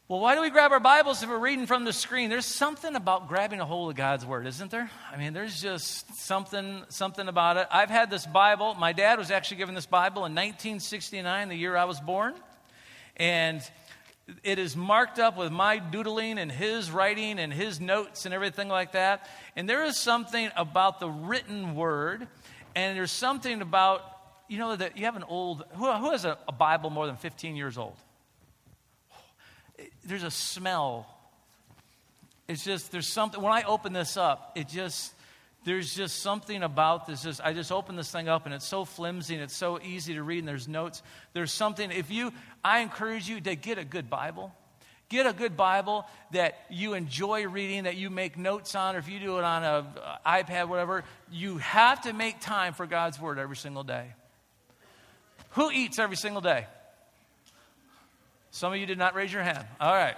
Well, why do we grab our Bibles if we're reading from the screen? There's something about grabbing a hold of God's Word, isn't there? I mean, there's just something about it. I've had this Bible. My dad was actually given this Bible in 1969, the year I was born. And it is marked up with my doodling and his writing and his notes and everything like that. And there is something about the written Word. And there's something about, that you have an old, who has a Bible more than 15 years old? There's a smell. It's just, there's something, when I open this up, there's just something about this. I just open this thing up and it's so flimsy and it's so easy to read and there's notes. There's something, I encourage you to get a good Bible. Get a good Bible that you enjoy reading, that you make notes on, or if you do it on an iPad, whatever, you have to make time for God's Word every single day. Who eats every single day? Some of you did not raise your hand. All right.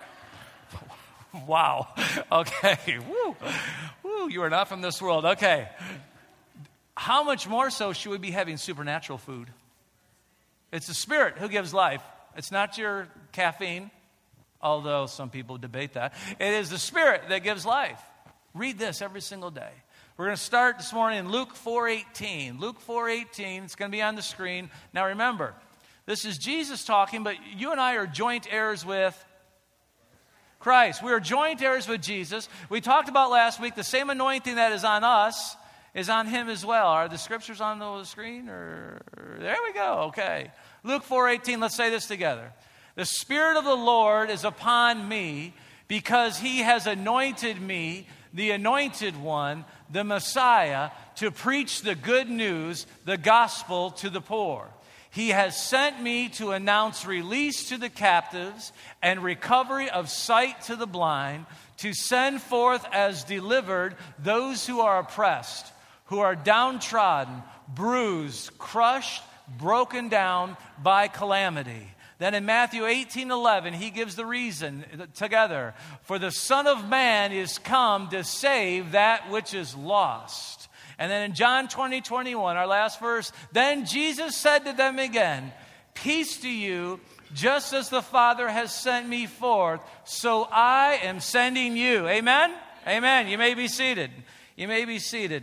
Wow. Okay. Woo. You are not from this world. Okay. How much more so should we be having supernatural food? It's the Spirit who gives life. It's not your caffeine, although some people debate that. It is the Spirit that gives life. Read this every single day. We're going to start this morning in Luke 4:18. Luke 4:18. It's going to be on the screen. Now remember, this is Jesus talking, but you and I are joint heirs with Christ. We are joint heirs with Jesus. We talked about last week the same anointing that is on us is on him as well. Are the scriptures on the screen? There we go. Okay. Luke 4:18. Let's say this together. The Spirit of the Lord is upon me because he has anointed me, the anointed one, the Messiah, to preach the good news, the gospel to the poor. He has sent me to announce release to the captives and recovery of sight to the blind, to send forth as delivered those who are oppressed, who are downtrodden, bruised, crushed, broken down by calamity. Then in Matthew 18:11, he gives the reason together. For the Son of Man is come to save that which is lost. And then in John 20:21, our last verse, then Jesus said to them again, peace to you, just as the Father has sent me forth, so I am sending you. Amen? Amen. You may be seated. You may be seated.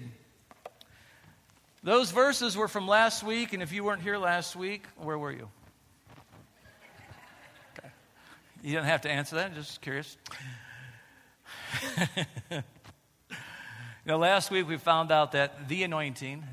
Those verses were from last week, and if you weren't here last week, where were you? Okay. You don't have to answer that, just curious. Last week we found out that the anointing.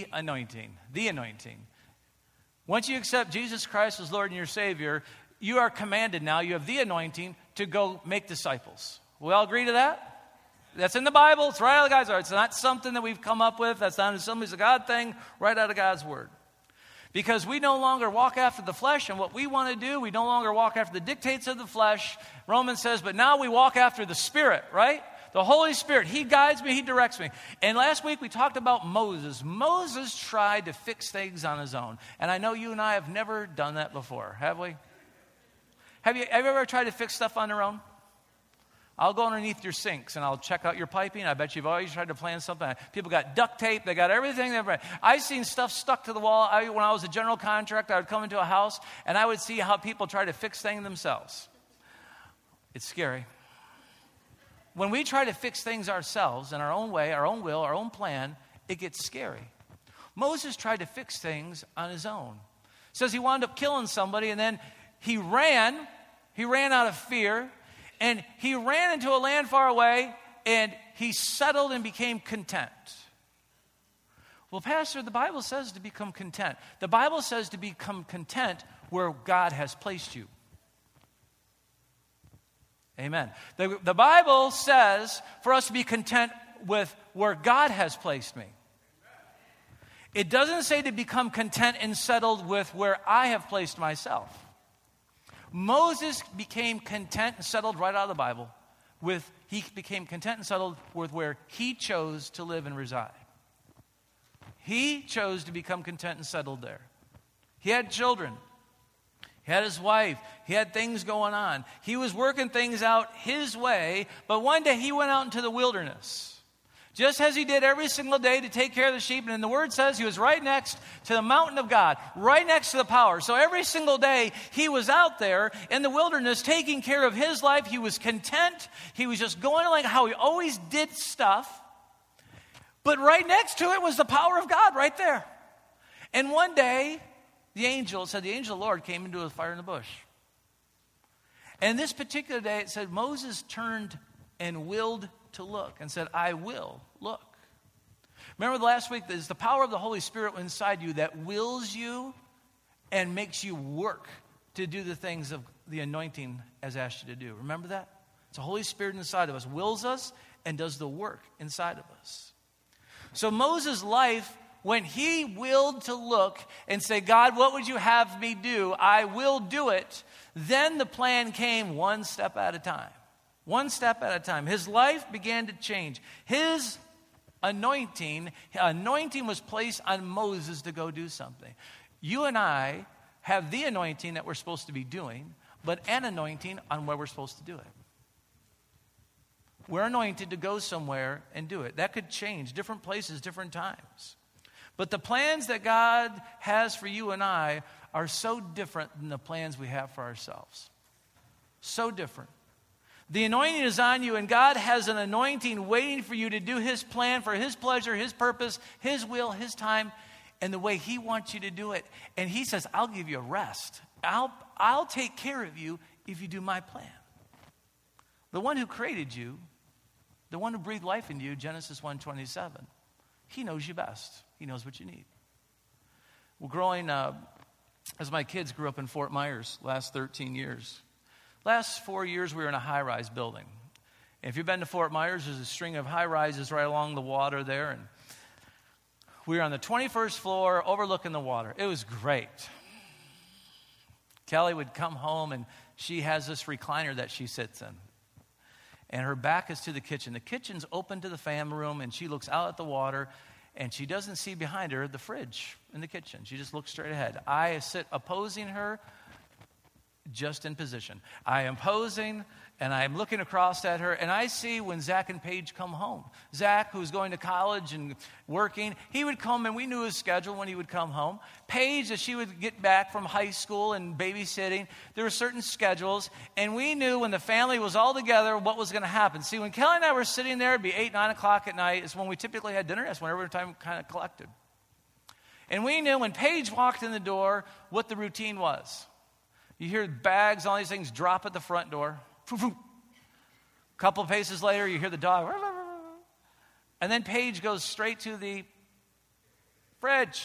Once you accept Jesus Christ as Lord and your Savior, you are commanded now, you have the anointing to go make disciples. We all agree to that? That's in the Bible. It's right out of God's Word. It's not something that we've come up with. That's not somebody's a God thing, right out of God's Word. Because we no longer walk after the flesh and what we want to do. We no longer walk after the dictates of the flesh. Romans says, but now we walk after the Spirit, right? The Holy Spirit, he guides me, he directs me. And last week we talked about Moses. Moses tried to fix things on his own. And I know you and I have never done that before, have we? Have you ever tried to fix stuff on your own? I'll go underneath your sinks and I'll check out your piping. I bet you've always tried to plan something. People got duct tape. They got everything. I've seen stuff stuck to the wall. When I was a general contractor, I would come into a house and I would see how people try to fix things themselves. It's scary. When we try to fix things ourselves in our own way, our own will, our own plan, it gets scary. Moses tried to fix things on his own. It says he wound up killing somebody and then he ran out of fear and he ran into a land far away and he settled and became content. Well, Pastor, the Bible says to become content. The Bible says to become content where God has placed you. Amen. The Bible says for us to be content with where God has placed me. It doesn't say to become content and settled with where I have placed myself. Moses became content and settled right out of the Bible. He became content and settled with where he chose to live and reside. He chose to become content and settled there. He had children. He had his wife. He had things going on. He was working things out his way, but one day he went out into the wilderness Just as he did every single day to take care of the sheep. And the word says he was right next to the mountain of God, right next to the power. So every single day he was out there in the wilderness taking care of his life. He was content. He was just going like how he always did stuff. But right next to it was the power of God right there. And one day, the angel of the Lord came into a fire in the bush. And this particular day, it said Moses turned and willed to look and said, I will look. Remember the last week, there's the power of the Holy Spirit inside you that wills you and makes you work to do the things of the anointing has asked you to do. Remember that? It's the Holy Spirit inside of us, wills us and does the work inside of us. So Moses' life, when he willed to look and say, God, what would you have me do? I will do it. Then the plan came one step at a time. One step at a time. His life began to change. His anointing was placed on Moses to go do something. You and I have the anointing that we're supposed to be doing, but an anointing on where we're supposed to do it. We're anointed to go somewhere and do it. That could change, different places, different times. But the plans that God has for you and I are so different than the plans we have for ourselves. So different. The anointing is on you, and God has an anointing waiting for you to do his plan for his pleasure, his purpose, his will, his time, and the way he wants you to do it. And he says, I'll give you a rest. I'll take care of you if you do my plan. The one who created you, the one who breathed life into you, Genesis 1:27, he knows you best. He knows what you need. Well, growing up, as my kids grew up in Fort Myers last 13 years, last 4 years, we were in a high-rise building. And if you've been to Fort Myers, there's a string of high-rises right along the water there. And we were on the 21st floor overlooking the water. It was great. Kelly would come home, and she has this recliner that she sits in. And her back is to the kitchen. The kitchen's open to the family room, and she looks out at the water, and she doesn't see behind her the fridge in the kitchen. She just looks straight ahead. I sit opposing her, just in position. I am posing, and I am looking across at her, and I see when Zach and Paige come home. Zach, who's going to college and working, he would come, and we knew his schedule when he would come home. Paige, as she would get back from high school and babysitting, there were certain schedules, and we knew when the family was all together what was going to happen. See, when Kelly and I were sitting there, it'd be 8, 9 o'clock at night. It's when we typically had dinner. That's when every time kind of collected. And we knew when Paige walked in the door what the routine was. You hear bags, all these things drop at the front door. A couple paces later, you hear the dog. And then Paige goes straight to the fridge.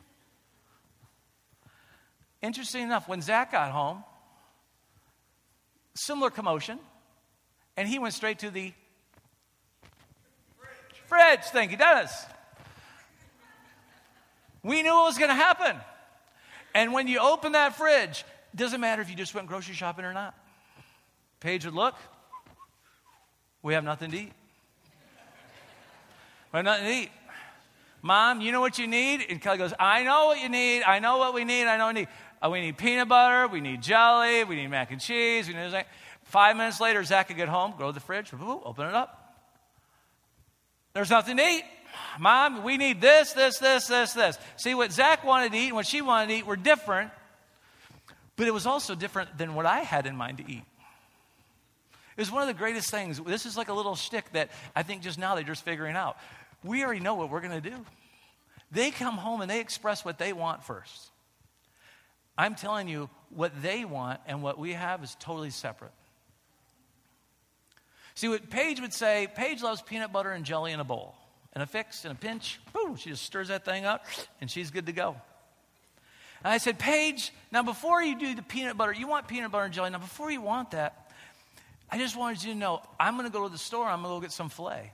Interesting enough, when Zach got home, similar commotion, and he went straight to the fridge. Thank you, Dennis. We knew what was going to happen. And when you open that fridge, it doesn't matter if you just went grocery shopping or not. Paige would look. We have nothing to eat. We have nothing to eat. Mom, you know what you need? And Kelly goes, I know what you need. I know what we need. I know what we need. We need peanut butter. We need jelly. We need mac and cheese. We need 5 minutes later, Zach could get home, go to the fridge, open it up. There's nothing to eat. Mom, we need this. See, what Zach wanted to eat and what she wanted to eat were different. But it was also different than what I had in mind to eat. It was one of the greatest things. This is like a little shtick that I think just now they're just figuring out. We already know what we're going to do. They come home and they express what they want first. I'm telling you, what they want and what we have is totally separate. See, what Paige would say, Paige loves peanut butter and jelly in a bowl. In a fix, in a pinch, boom, she just stirs that thing up, and she's good to go. And I said, Paige, now before you do the peanut butter, you want peanut butter and jelly. Now before you want that, I just wanted you to know, I'm going to go to the store. I'm going to go get some filet.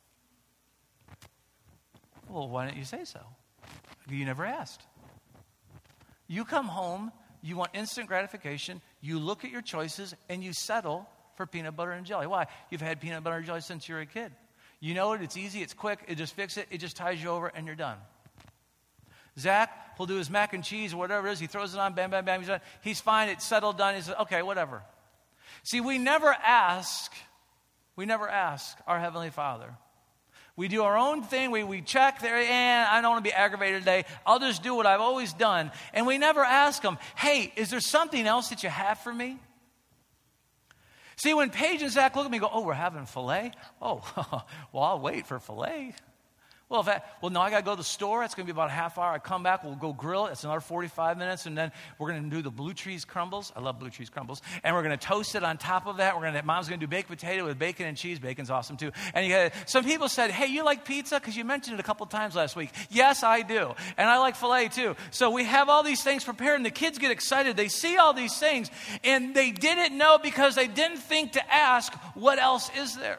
Well, why didn't you say so? You never asked. You come home, you want instant gratification, you look at your choices, and you settle for peanut butter and jelly. Why? You've had peanut butter and jelly since you were a kid. You know it, it's easy, it's quick, it just fixes it, it just ties you over, and you're done. Zach will do his mac and cheese or whatever it is. He throws it on, bam, bam, bam. He's done. He's fine. It's settled, done. He says, okay, whatever. See, we never ask our Heavenly Father, We do our own thing. We check there, and I don't want to be aggravated today. I'll just do what I've always done. And we never ask them, hey, is there something else that you have for me? See, when Paige and Zach look at me and go, oh, we're having filet? Oh, well, I'll wait for filet. Well, no, I got to go to the store. It's going to be about a half hour. I come back. We'll go grill it. It's another 45 minutes. And then we're going to do the Blue Cheese crumbles. I love Blue Cheese crumbles. And we're going to toast it on top of that. Mom's going to do baked potato with bacon and cheese. Bacon's awesome, too. And some people said, hey, you like pizza? Because you mentioned it a couple times last week. Yes, I do. And I like filet, too. So we have all these things prepared. And the kids get excited. They see all these things. And they didn't know because they didn't think to ask, what else is there?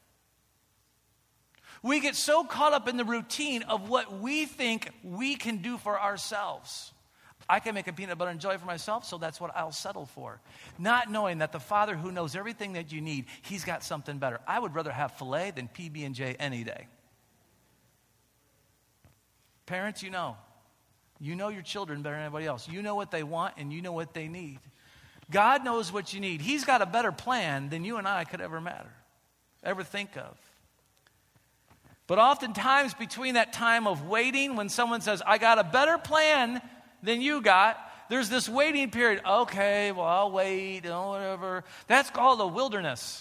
We get so caught up in the routine of what we think we can do for ourselves. I can make a peanut butter and jelly for myself, so that's what I'll settle for. Not knowing that the Father who knows everything that you need, He's got something better. I would rather have filet than PB&J any day. Parents, you know your children better than anybody else. You know what they want and you know what they need. God knows what you need. He's got a better plan than you and I could ever think of. But oftentimes between that time of waiting, when someone says, I got a better plan than you got, there's this waiting period. Okay, well, I'll wait, whatever. That's called a wilderness.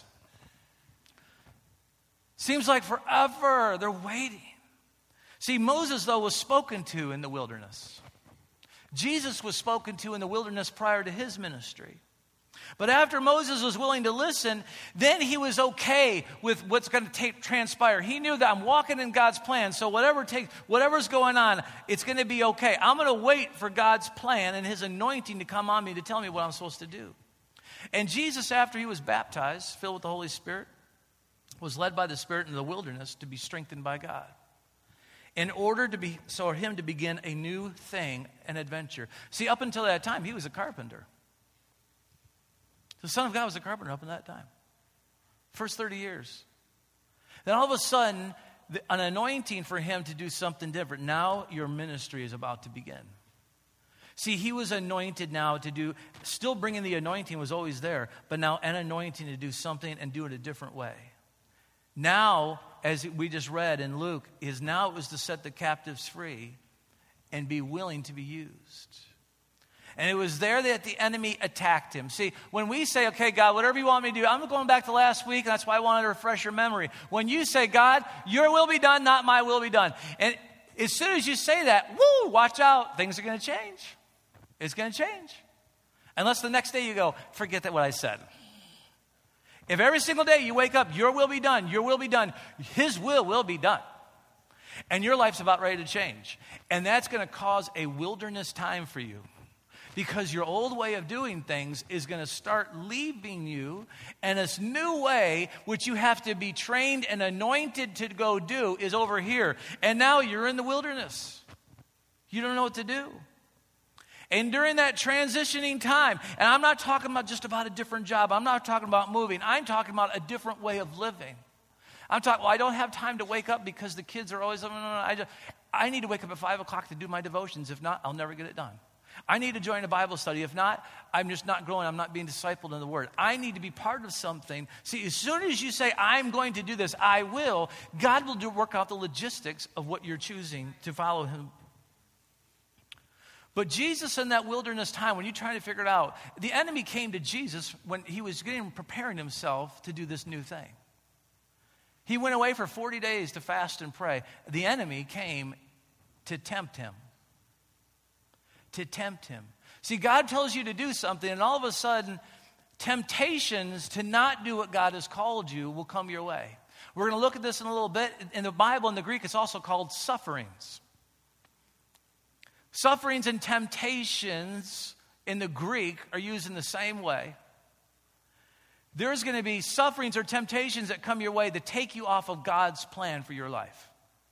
Seems like forever. They're waiting. See, Moses, though, was spoken to in the wilderness. Jesus was spoken to in the wilderness prior to his ministry. But after Moses was willing to listen, then he was okay with what's going to transpire. He knew that I'm walking in God's plan, so whatever's going on, it's going to be okay. I'm going to wait for God's plan and His anointing to come on me to tell me what I'm supposed to do. And Jesus, after He was baptized, filled with the Holy Spirit, was led by the Spirit into the wilderness to be strengthened by God. In order for Him to begin a new thing, an adventure. See, up until that time, He was a carpenter. The Son of God was a carpenter up in that time. First 30 years. Then all of a sudden, an anointing for Him to do something different. Now your ministry is about to begin. See, He was anointed now to do, still bringing the anointing was always there, but now an anointing to do something and do it a different way. Now, as we just read in Luke, it was to set the captives free and be willing to be used. And it was there that the enemy attacked him. See, when we say, okay, God, whatever you want me to do, I'm going back to last week, and that's why I wanted to refresh your memory. When you say, God, your will be done, not my will be done. And as soon as you say that, watch out, things are going to change. It's going to change. Unless the next day you go, forget that what I said. If every single day you wake up, your will be done, His will be done. And your life's about ready to change. And that's going to cause a wilderness time for you. Because your old way of doing things is going to start leaving you, and this new way, which you have to be trained and anointed to go do, is over here. And now you're in the wilderness. You don't know what to do. And during that transitioning time, and I'm not talking about just about a different job. I'm not talking about moving. I'm talking about a different way of living. I'm talking, I don't have time to wake up because the kids are always, I need to wake up at 5 o'clock to do my devotions. If not, I'll never get it done. I need to join a Bible study. If not, I'm just not growing. I'm not being discipled in the Word. I need to be part of something. See, as soon as you say, I'm going to do this, I will, God will work out the logistics of what you're choosing to follow Him. But Jesus in that wilderness time, when you're trying to figure it out, the enemy came to Jesus when He was preparing Himself to do this new thing. He went away for 40 days to fast and pray. The enemy came to tempt Him. To tempt Him. See, God tells you to do something, and all of a sudden, temptations to not do what God has called you will come your way. We're going to look at this in a little bit. In the Bible, in the Greek, it's also called sufferings. Sufferings and temptations in the Greek are used in the same way. There's going to be sufferings or temptations that come your way that take you off of God's plan for your life.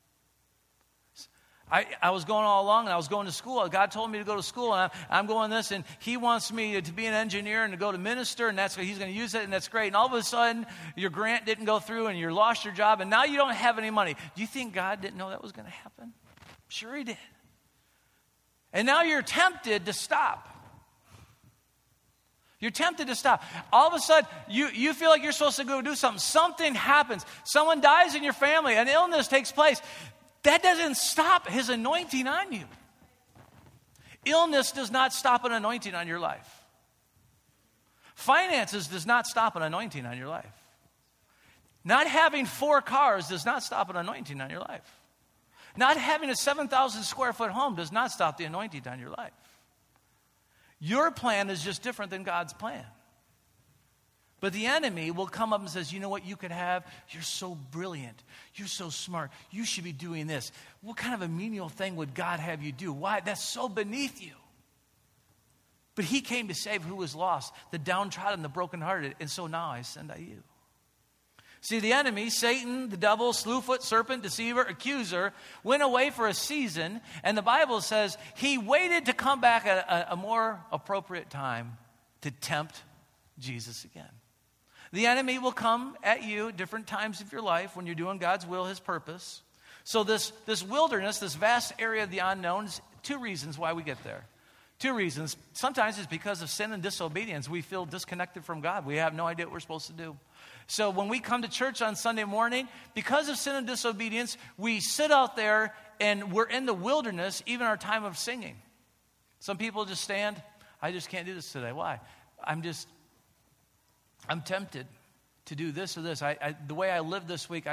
I was going all along, and I was going to school. God told me to go to school, and I'm going this, and He wants me to be an engineer and to go to minister, and He's going to use it, and that's great. And all of a sudden, your grant didn't go through, and you lost your job, and now you don't have any money. Do you think God didn't know that was going to happen? Sure He did. And now you're tempted to stop. You're tempted to stop. All of a sudden, you feel like you're supposed to go do something. Something happens. Someone dies in your family. An illness takes place. That doesn't stop his anointing on you. Illness does not stop an anointing on your life. Finances does not stop an anointing on your life. Not having 4 cars does not stop an anointing on your life. Not having a 7,000 square foot home does not stop the anointing on your life. Your plan is just different than God's plan. But the enemy will come up and says, you know what you could have? You're so brilliant. You're so smart. You should be doing this. What kind of a menial thing would God have you do? Why? That's so beneath you. But he came to save who was lost, the downtrodden, the brokenhearted. And so now I send I you. See, the enemy, Satan, the devil, slewfoot, serpent, deceiver, accuser, went away for a season. And the Bible says he waited to come back at a more appropriate time to tempt Jesus again. The enemy will come at you at different times of your life when you're doing God's will, his purpose. So this wilderness, this vast area of the unknown, is 2 reasons why we get there. 2 reasons. Sometimes it's because of sin and disobedience. We feel disconnected from God. We have no idea what we're supposed to do. So when we come to church on Sunday morning, because of sin and disobedience, we sit out there and we're in the wilderness, even our time of singing. Some people just stand, I just can't do this today. Why? I'm tempted to do this or this. The way I lived this week,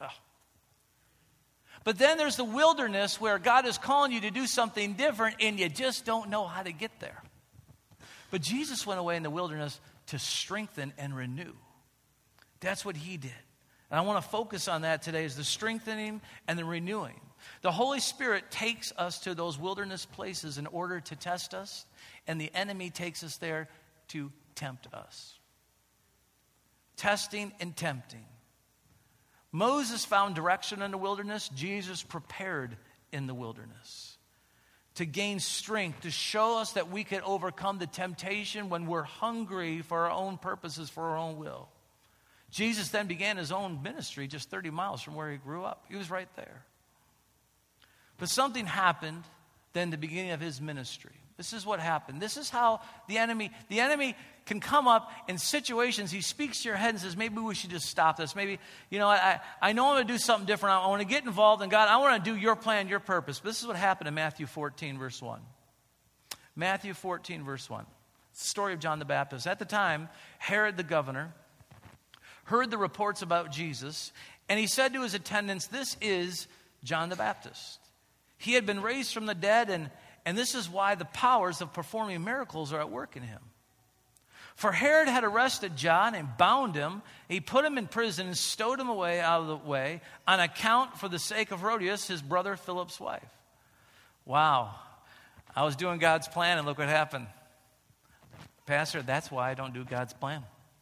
But then there's the wilderness where God is calling you to do something different and you just don't know how to get there. But Jesus went away in the wilderness to strengthen and renew. That's what he did. And I want to focus on that today, is the strengthening and the renewing. The Holy Spirit takes us to those wilderness places in order to test us, and the enemy takes us there to tempt us. Testing and tempting. Moses found direction in the wilderness. Jesus prepared in the wilderness to gain strength, to show us that we can overcome the temptation when we're hungry for our own purposes, for our own will. Jesus then began his own ministry just 30 miles from where he grew up. He was right there. But something happened then the beginning of his ministry. This is what happened. This is how the enemy can come up in situations. He speaks to your head and says, maybe we should just stop this. Maybe, I know I'm going to do something different. I want to get involved in God. I want to do your plan, your purpose. But this is what happened in Matthew 14, verse 1. Matthew 14, verse 1. It's the story of John the Baptist. At the time, Herod the governor heard the reports about Jesus, and he said to his attendants, this is John the Baptist. He had been raised from the dead, and this is why the powers of performing miracles are at work in him. For Herod had arrested John and bound him. He put him in prison and stowed him away out of the way on account for the sake of Herodias, his brother Philip's wife. Wow. I was doing God's plan, and look what happened. Pastor, that's why I don't do God's plan.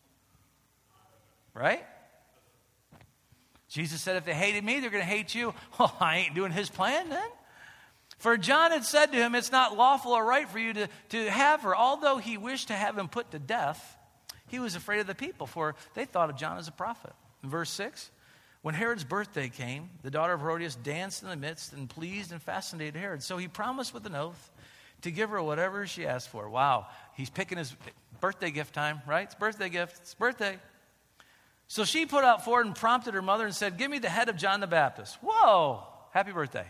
Right? Jesus said, if they hated me, they're going to hate you. Well, I ain't doing his plan then. For John had said to him, it's not lawful or right for you to have her. Although he wished to have him put to death, he was afraid of the people, for they thought of John as a prophet. In verse 6, when Herod's birthday came, the daughter of Herodias danced in the midst and pleased and fascinated Herod. So he promised with an oath to give her whatever she asked for. Wow, he's picking his birthday gift time, right? It's birthday gift. It's birthday. So she put out forward and prompted her mother and said, give me the head of John the Baptist. Whoa, happy birthday.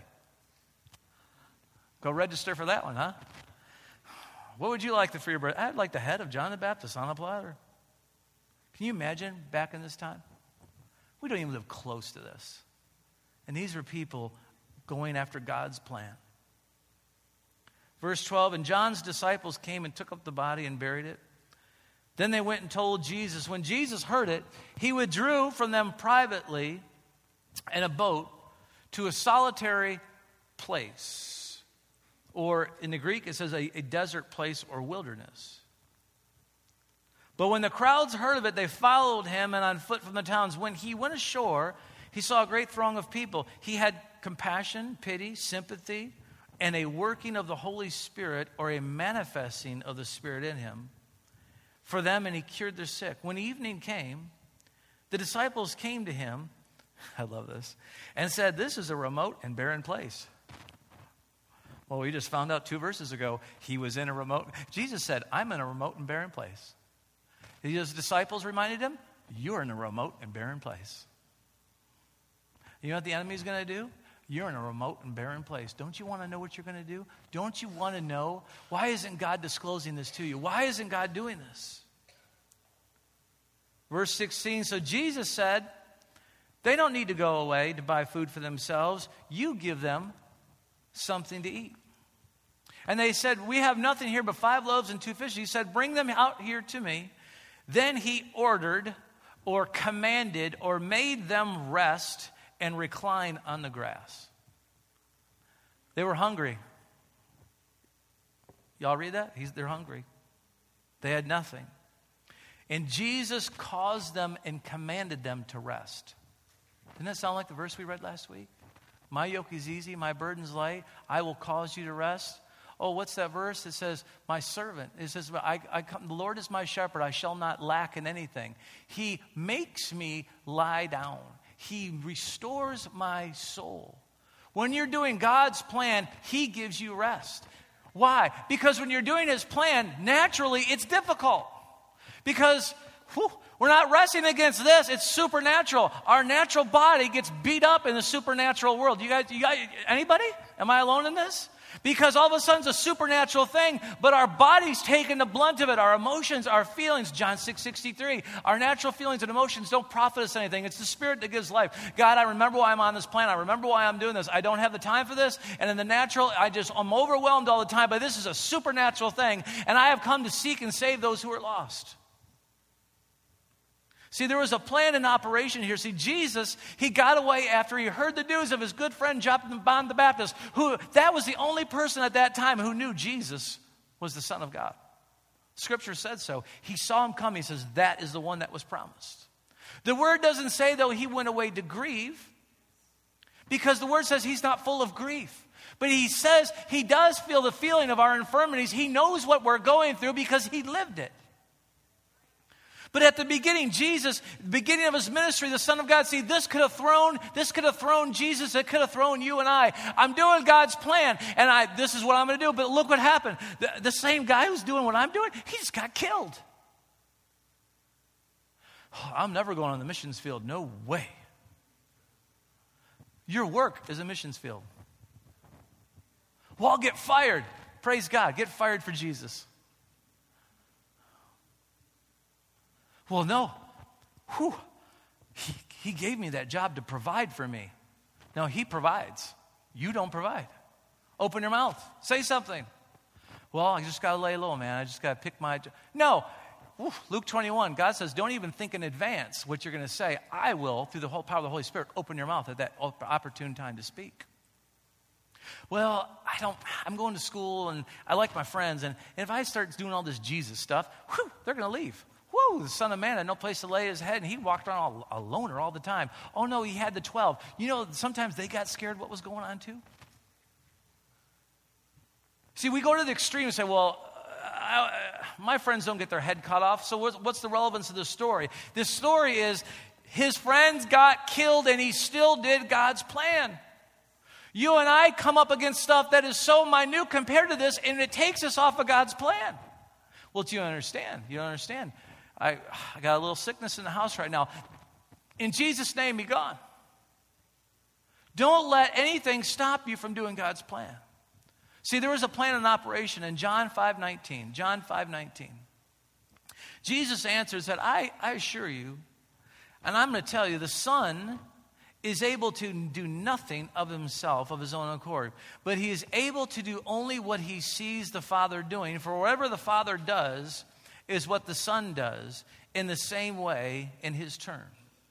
Go register for that one, huh? What would you like for your birthday? I'd like the head of John the Baptist on a platter. Can you imagine back in this time? We don't even live close to this. And these were people going after God's plan. Verse 12, and John's disciples came and took up the body and buried it. Then they went and told Jesus. When Jesus heard it, he withdrew from them privately in a boat to a solitary place. Or in the Greek, it says a desert place or wilderness. But when the crowds heard of it, they followed him and on foot from the towns. When he went ashore, he saw a great throng of people. He had compassion, pity, sympathy, and a working of the Holy Spirit, or a manifesting of the Spirit in him, for them, and he cured their sick. When evening came, the disciples came to him, I love this, and said, this is a remote and barren place. Well, we just found out 2 verses ago, he was in a remote. Jesus said, I'm in a remote and barren place. His disciples reminded him, you're in a remote and barren place. You know what the enemy's going to do? You're in a remote and barren place. Don't you want to know what you're going to do? Don't you want to know? Why isn't God disclosing this to you? Why isn't God doing this? Verse 16, so Jesus said, they don't need to go away to buy food for themselves. You give them something to eat. And they said, we have nothing here but 5 loaves and 2 fishes. He said, bring them out here to me. Then he ordered or commanded or made them rest and recline on the grass. They were hungry. Y'all read that? They're hungry. They had nothing. And Jesus caused them and commanded them to rest. Didn't that sound like the verse we read last week? My yoke is easy, my burden's light. I will cause you to rest. Oh, what's that verse? It says, my servant. It says, the Lord is my shepherd. I shall not lack in anything. He makes me lie down. He restores my soul. When you're doing God's plan, He gives you rest. Why? Because when you're doing His plan, naturally it's difficult. Because we're not wrestling against this. It's supernatural. Our natural body gets beat up in the supernatural world. You guys, anybody? Am I alone in this? Because all of a sudden it's a supernatural thing, but our body's taking the blunt of it. Our emotions, our feelings, John 6:63. Our natural feelings and emotions don't profit us anything. It's the Spirit that gives life. God, I remember why I'm on this planet. I remember why I'm doing this. I don't have the time for this. And in the natural, I'm overwhelmed all the time, but this is a supernatural thing. And I have come to seek and save those who are lost. See, there was a plan in operation here. See, Jesus, He got away after He heard the news of His good friend John the Baptist, that was the only person at that time who knew Jesus was the Son of God. Scripture said so. He saw Him come. He says, that is the one that was promised. The Word doesn't say, though, He went away to grieve, because the Word says He's not full of grief. But He says He does feel the feeling of our infirmities. He knows what we're going through because He lived it. But at the beginning, Jesus, beginning of His ministry, the Son of God, see, this could have thrown Jesus, it could have thrown you and I. I'm doing God's plan, and this is what I'm going to do. But look what happened. The same guy who's doing what I'm doing, he just got killed. Oh, I'm never going on the missions field. No way. Your work is a missions field. Well, I'll get fired. Praise God. Get fired for Jesus. Well, no. He gave me that job to provide for me. No, He provides. You don't provide. Open your mouth. Say something. Well, I just got to lay low, man. I just got to pick my... No. Luke 21, God says, don't even think in advance what you're going to say. I will, through the whole power of the Holy Spirit, open your mouth at that opportune time to speak. Well, I'm going to school, and I like my friends, and if I start doing all this Jesus stuff, they're going to leave. The Son of Man had no place to lay His head, and He walked around a loner all the time. Oh, no, He had the 12. You know, sometimes they got scared what was going on, too. See, we go to the extreme and say, well, my friends don't get their head cut off, so what's the relevance of this story? This story is his friends got killed, and he still did God's plan. You and I come up against stuff that is so minute compared to this, and it takes us off of God's plan. Well, do you understand? You don't understand. I got a little sickness in the house right now. In Jesus' name, be gone. Don't let anything stop you from doing God's plan. See, there was a plan in operation in John 5:19. John 5:19. Jesus answers that, I assure you, and I'm going to tell you, the Son is able to do nothing of Himself, of His own accord. But He is able to do only what He sees the Father doing. For whatever the Father does is what the Son does in the same way in His turn.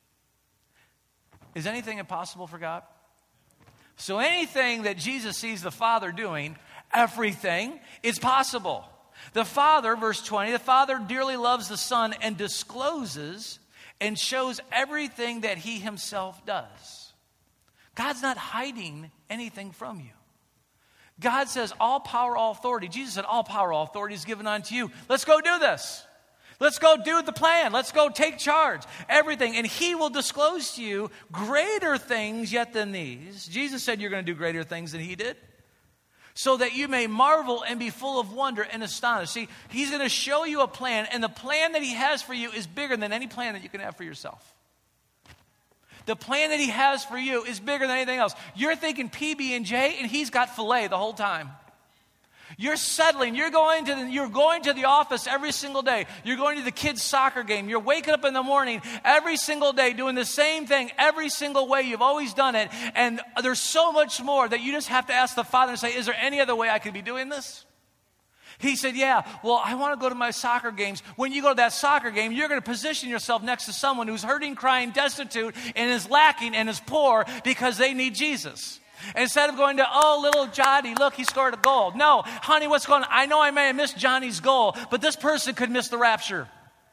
Is anything impossible for God? So anything that Jesus sees the Father doing, everything is possible. The Father, verse 20, the Father dearly loves the Son and discloses and shows everything that He Himself does. God's not hiding anything from you. God says all power, all authority. Jesus said all power, all authority is given unto you. Let's go do this. Let's go do the plan. Let's go take charge. Everything. And He will disclose to you greater things yet than these. Jesus said you're going to do greater things than He did. so that you may marvel and be full of wonder and astonished. See, he's going to show you a plan, and the plan that he has for you is bigger than any plan that you can have for yourself. The plan that he has for you is bigger than anything else. You're thinking PB&J, and he's got filet the whole time. You're settling. You're going to the office every single day. You're going to the kids' soccer game. You're waking up in the morning every single day doing the same thing every single way you've always done it. And there's so much more that you just have to ask the Father and say, is there any other way I could be doing this? He said, yeah, well, I want to go to my soccer games. When you go to that soccer game, you're going to position yourself next to someone who's hurting, crying, destitute, and is lacking and is poor because they need Jesus. Instead of going to, oh, little Johnny, look, he scored a goal. No, honey, what's going on? I know I may have missed Johnny's goal, but this person could miss the rapture.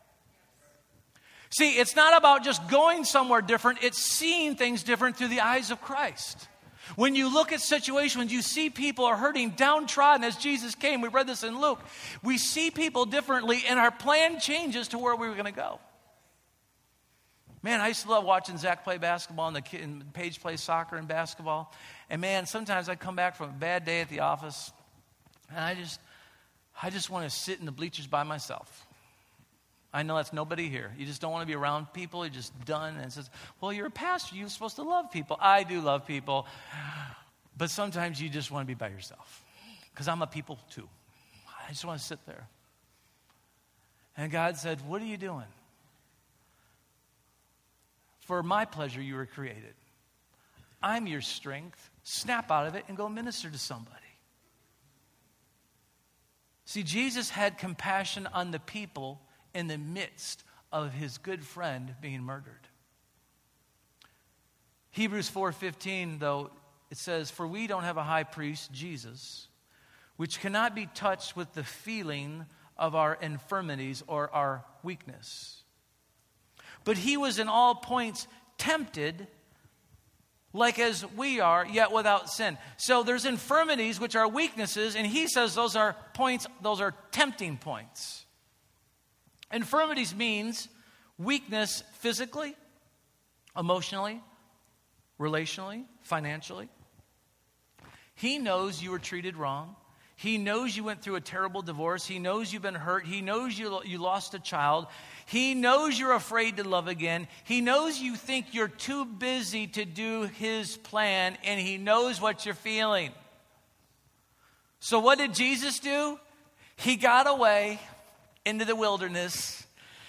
See, it's not about just going somewhere different. It's seeing things different through the eyes of Christ. When you look at situations, when you see people are hurting, downtrodden, as Jesus came, we read this in Luke, we see people differently, and our plan changes to where we were going to go. Man, I used to love watching Zach play basketball and Paige play soccer and basketball. And man, sometimes I'd come back from a bad day at the office, and I just want to sit in the bleachers by myself. I know that's nobody here. You just don't want to be around people. You're just done. And it says, well, you're a pastor. You're supposed to love people. I do love people. But sometimes you just want to be by yourself. Because I'm a people too. I just want to sit there. And God said, what are you doing? For my pleasure you were created. I'm your strength. Snap out of it and go minister to somebody. See, Jesus had compassion on the people in the midst of his good friend being murdered. Hebrews 4:15, though, it says, for we don't have a high priest, Jesus, which cannot be touched with the feeling of our infirmities or our weakness. But he was in all points tempted, like as we are, yet without sin. So there's infirmities, which are weaknesses, and he says those are points, those are tempting points. Infirmities means weakness physically, emotionally, relationally, financially. He knows you were treated wrong. He knows you went through a terrible divorce. He knows you've been hurt. He knows you lost a child. He knows you're afraid to love again. He knows you think you're too busy to do his plan, and he knows what you're feeling. So what did Jesus do? He got away into the wilderness.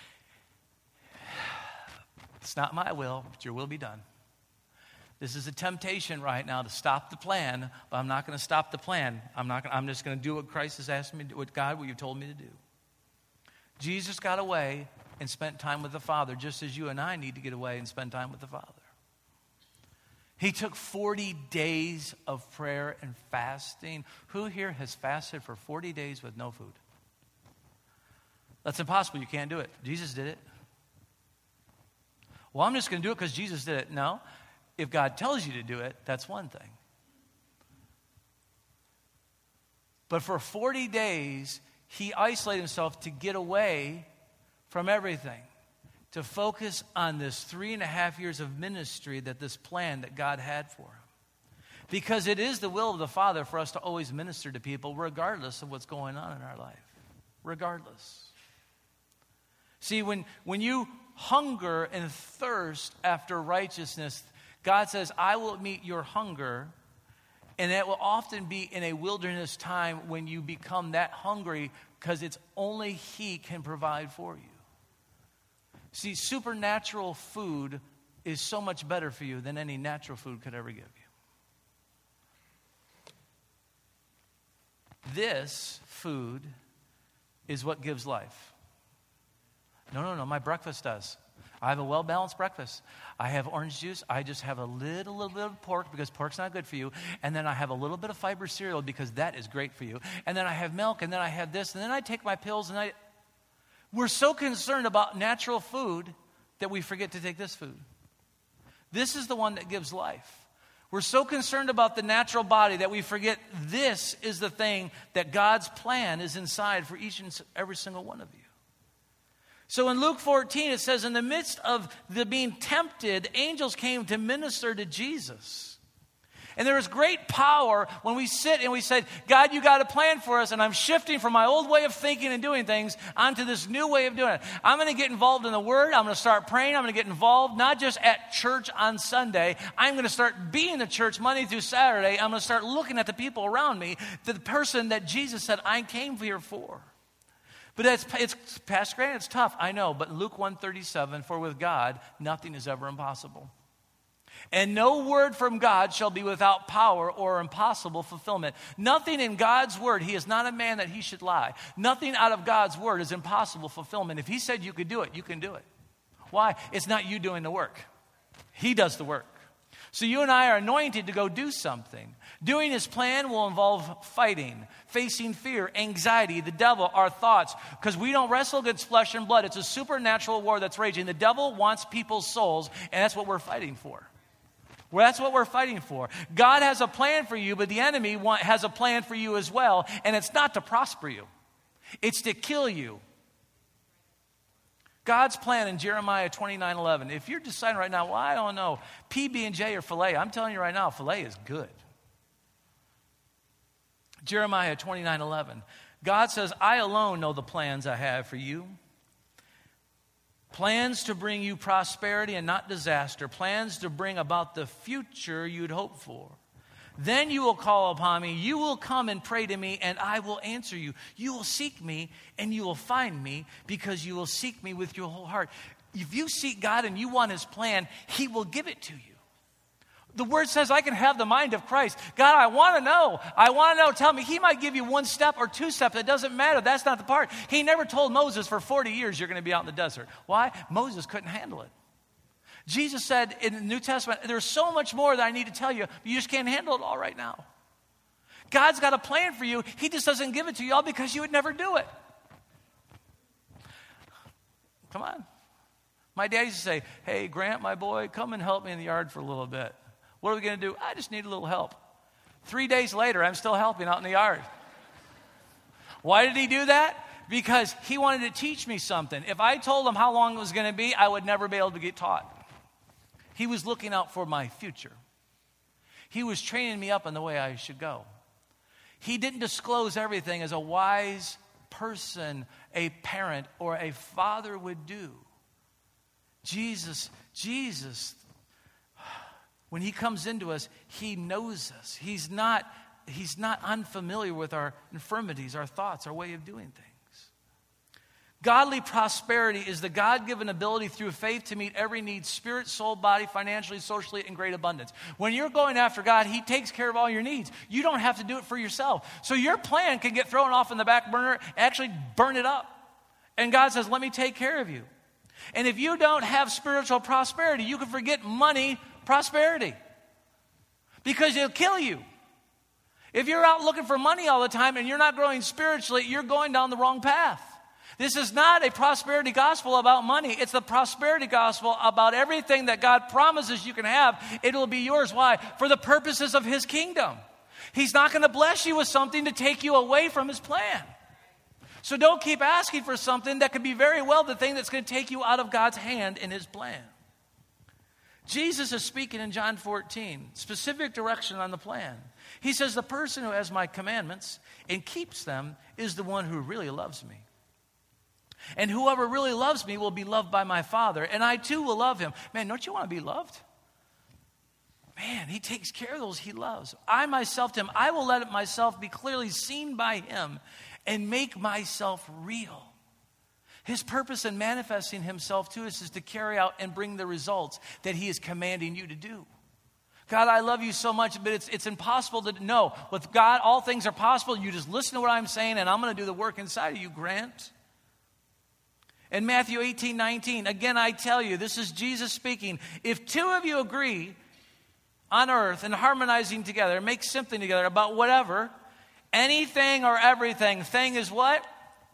It's not my will, but your will be done. This is a temptation right now to stop the plan, but I'm not going to stop the plan. I'm just going to do what Christ has asked me to do, what you've told me to do. Jesus got away and spent time with the Father, just as you and I need to get away and spend time with the Father. He took 40 days of prayer and fasting. Who here has fasted for 40 days with no food? That's impossible. You can't do it. Jesus did it. Well, I'm just going to do it because Jesus did it. No. If God tells you to do it, that's one thing. But for 40 days, he isolated himself to get away from everything, to focus on this 3.5 years of ministry, that this plan that God had for him. Because it is the will of the Father for us to always minister to people regardless of what's going on in our life. Regardless. See, when you hunger and thirst after righteousness, God says, I will meet your hunger. And that will often be in a wilderness time when you become that hungry, because it's only he can provide for you. See, supernatural food is so much better for you than any natural food could ever give you. This food is what gives life. No, my breakfast does. I have a well-balanced breakfast. I have orange juice. I just have a little bit of pork because pork's not good for you. And then I have a little bit of fiber cereal because that is great for you. And then I have milk, and then I have this, and then I take my pills, and we're so concerned about natural food that we forget to take this food. This is the one that gives life. We're so concerned about the natural body that we forget this is the thing that God's plan is inside for each and every single one of you. So in Luke 14, it says, in the midst of the being tempted, angels came to minister to Jesus. And there is great power when we sit and we say, God, you got a plan for us, and I'm shifting from my old way of thinking and doing things onto this new way of doing it. I'm going to get involved in the Word. I'm going to start praying. I'm going to get involved not just at church on Sunday. I'm going to start being the church Monday through Saturday. I'm going to start looking at the people around me, to the person that Jesus said I came here for. But it's Pastor Grant, it's tough, I know. But Luke 1:37, for with God, nothing is ever impossible. And no word from God shall be without power or impossible fulfillment. Nothing in God's word, he is not a man that he should lie. Nothing out of God's word is impossible fulfillment. If he said you could do it, you can do it. Why? It's not you doing the work. He does the work. So you and I are anointed to go do something. Doing his plan will involve fighting, facing fear, anxiety, the devil, our thoughts, because we don't wrestle against flesh and blood. It's a supernatural war that's raging. The devil wants people's souls, and that's what we're fighting for. Well, that's what we're fighting for. God has a plan for you, but the enemy has a plan for you as well, and it's not to prosper you. It's to kill you. God's plan in Jeremiah 29:11. If you're deciding right now, well, I don't know, PB&J or filet, I'm telling you right now, filet is good. Jeremiah 29:11. God says, I alone know the plans I have for you. Plans to bring you prosperity and not disaster. Plans to bring about the future you'd hope for. Then you will call upon me. You will come and pray to me, and I will answer you. You will seek me, and you will find me, because you will seek me with your whole heart. If you seek God and you want his plan, he will give it to you. The word says, I can have the mind of Christ. God, I want to know. I want to know. Tell me. He might give you one step or two steps. It doesn't matter. That's not the part. He never told Moses for 40 years you're going to be out in the desert. Why? Moses couldn't handle it. Jesus said in the New Testament, there's so much more that I need to tell you, but you just can't handle it all right now. God's got a plan for you. He just doesn't give it to you all because you would never do it. Come on. My dad used to say, hey, Grant, my boy, come and help me in the yard for a little bit. What are we going to do? I just need a little help. 3 days later, I'm still helping out in the yard. Why did he do that? Because he wanted to teach me something. If I told him how long it was going to be, I would never be able to get taught. He was looking out for my future. He was training me up in the way I should go. He didn't disclose everything as a wise person, a parent, or a father would do. Jesus, when he comes into us, he knows us. He's not unfamiliar with our infirmities, our thoughts, our way of doing things. Godly prosperity is the God-given ability through faith to meet every need, spirit, soul, body, financially, socially, in great abundance. When you're going after God, he takes care of all your needs. You don't have to do it for yourself. So your plan can get thrown off in the back burner, actually burn it up. And God says, let me take care of you. And if you don't have spiritual prosperity, you can forget money prosperity, because it'll kill you. If you're out looking for money all the time and you're not growing spiritually, you're going down the wrong path. This is not a prosperity gospel about money. It's the prosperity gospel about everything that God promises you can have. It will be yours. Why? For the purposes of his kingdom. He's not going to bless you with something to take you away from his plan. So don't keep asking for something that could be very well the thing that's going to take you out of God's hand in his plan. Jesus is speaking in John 14, specific direction on the plan. He says, the person who has my commandments and keeps them is the one who really loves me. And whoever really loves me will be loved by my Father, and I too will love him. Man, don't you want to be loved? Man, he takes care of those he loves. I myself to him, I will let myself be clearly seen by him and make myself real. His purpose in manifesting himself to us is to carry out and bring the results that he is commanding you to do. God, I love you so much, but it's impossible to know. With God, all things are possible. You just listen to what I'm saying, and I'm going to do the work inside of you, Grant. In Matthew 18:19, again, I tell you, this is Jesus speaking. If two of you agree on earth and harmonizing together, make something together about whatever, anything or everything, thing is what?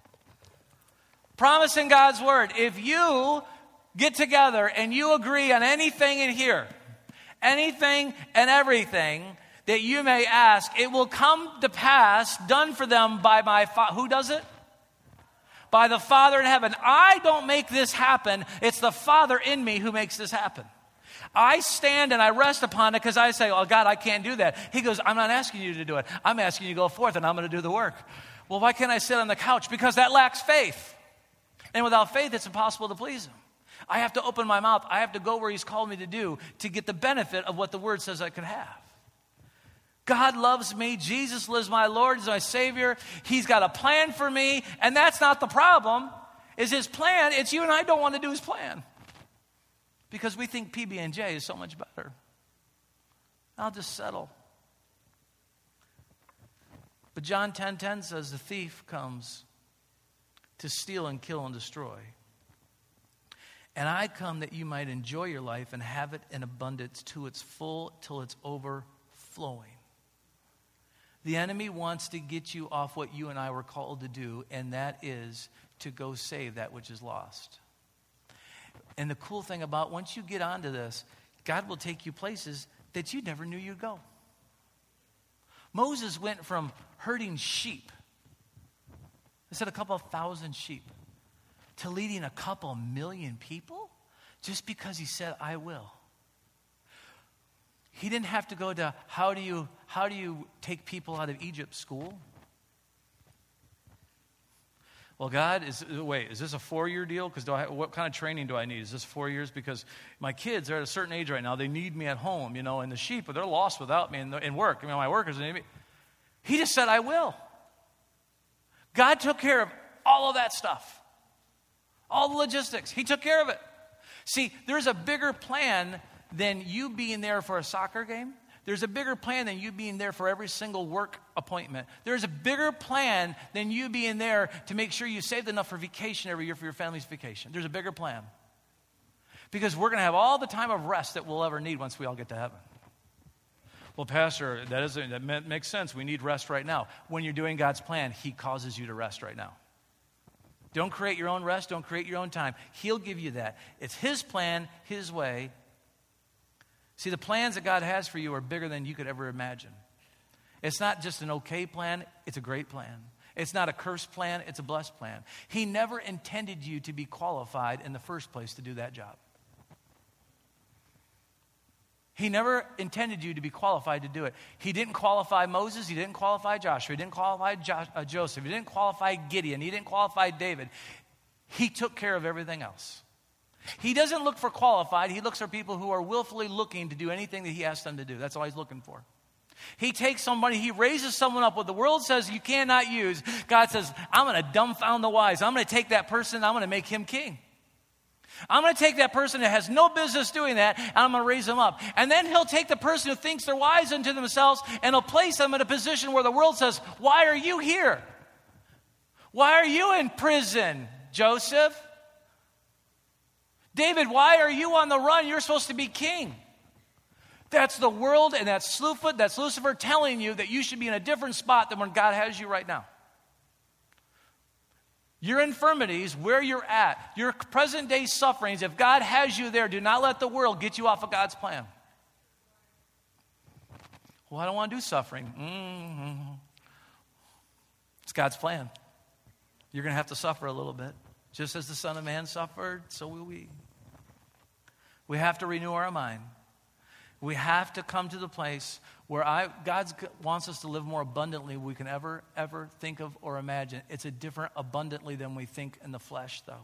Promise in God's word. If you get together and you agree on anything in here, anything and everything that you may ask, it will come to pass, done for them by my Father. Who does it? By the Father in heaven. I don't make this happen. It's the Father in me who makes this happen. I stand and I rest upon it because I say, oh, God, I can't do that. He goes, I'm not asking you to do it. I'm asking you to go forth and I'm going to do the work. Well, why can't I sit on the couch? Because that lacks faith. And without faith, it's impossible to please him. I have to open my mouth. I have to go where he's called me to do to get the benefit of what the word says I could have. God loves me. Jesus lives my Lord. He's my Savior. He's got a plan for me. And that's not the problem. Is his plan. It's you and I don't want to do his plan. Because we think PB&J is so much better. I'll just settle. But John 10:10 says the thief comes to steal and kill and destroy. And I come that you might enjoy your life and have it in abundance to its full till it's overflowing. The enemy wants to get you off what you and I were called to do, and that is to go save that which is lost. And the cool thing about once you get onto this, God will take you places that you never knew you'd go. Moses went from herding sheep, I said a couple of thousand sheep, to leading a couple million people just because he said, I will. He didn't have to go to how do you take people out of Egypt school? Well, God, is this a 4-year deal? Because what kind of training do I need? Is this 4 years? Because my kids are at a certain age right now. They need me at home, and the sheep, they're lost without me in work. My workers need me. He just said, I will. God took care of all of that stuff. All the logistics. He took care of it. See, there's a bigger plan than you being there for a soccer game. There's a bigger plan than you being there for every single work appointment. There's a bigger plan than you being there to make sure you saved enough for vacation every year for your family's vacation. There's a bigger plan. Because we're going to have all the time of rest that we'll ever need once we all get to heaven. Well, Pastor, that makes sense. We need rest right now. When you're doing God's plan, he causes you to rest right now. Don't create your own rest. Don't create your own time. He'll give you that. It's his plan, his way. See, the plans that God has for you are bigger than you could ever imagine. It's not just an okay plan, it's a great plan. It's not a cursed plan, it's a blessed plan. He never intended you to be qualified in the first place to do that job. He never intended you to be qualified to do it. He didn't qualify Moses, he didn't qualify Joshua, he didn't qualify Joseph, he didn't qualify Gideon, he didn't qualify David. He took care of everything else. He doesn't look for qualified. He looks for people who are willfully looking to do anything that he asks them to do. That's all he's looking for. He takes somebody, he raises someone up. What the world says you cannot use, God says, I'm going to dumbfound the wise. I'm going to take that person, I'm going to make him king. I'm going to take that person that has no business doing that, and I'm going to raise them up. And then he'll take the person who thinks they're wise unto themselves, and he'll place them in a position where the world says, why are you here? Why are you in prison, Joseph? David, why are you on the run? You're supposed to be king. That's the world, and that's Lucifer telling you that you should be in a different spot than when God has you right now. Your infirmities, where you're at, your present day sufferings, if God has you there, do not let the world get you off of God's plan. Well, I don't want to do suffering. It's God's plan. You're going to have to suffer a little bit. Just as the Son of Man suffered, so will we. We have to renew our mind. We have to come to the place where God wants us to live more abundantly than we can ever think of or imagine. It's a different abundantly than we think in the flesh, though.